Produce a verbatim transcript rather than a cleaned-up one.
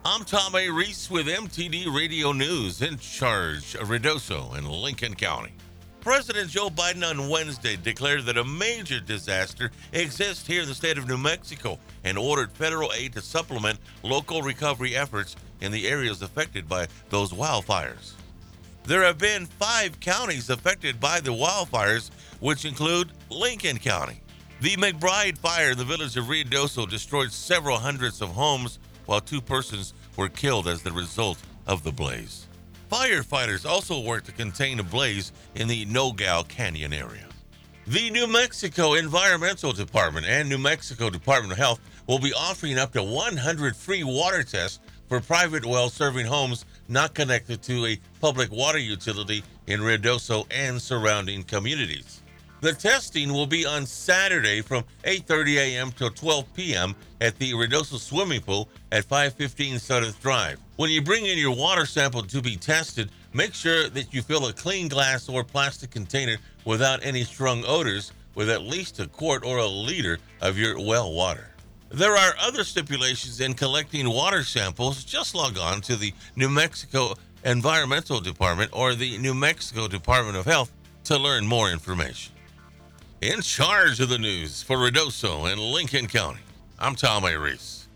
I'm Tom A. Reese with M T D Radio News, in charge of Ruidoso and Lincoln County. President Joe Biden on Wednesday declared that a major disaster exists here in the state of New Mexico and ordered federal aid to supplement local recovery efforts in the areas affected by those wildfires. There have been five counties affected by the wildfires, which include Lincoln County. The McBride fire in the village of Ruidoso destroyed several hundreds of homes, while two persons were killed as the result of the blaze. Firefighters also worked to contain a blaze in the Nogales Canyon area. The New Mexico Environmental Department and New Mexico Department of Health will be offering up to one hundred free water tests for private wells serving homes not connected to a public water utility in Ruidoso and surrounding communities. The testing will be on Saturday from eight thirty a.m. till twelve p.m. at the Ruidoso Swimming Pool at five fifteen Sudeth Drive. When you bring in your water sample to be tested, make sure that you fill a clean glass or plastic container without any strong odors with at least a quart or a liter of your well water. There are other stipulations in collecting water samples. Just log on to the New Mexico Environmental Department or the New Mexico Department of Health to learn more information. In charge of the news for Ruidoso and Lincoln County, I'm Tom A. Reese.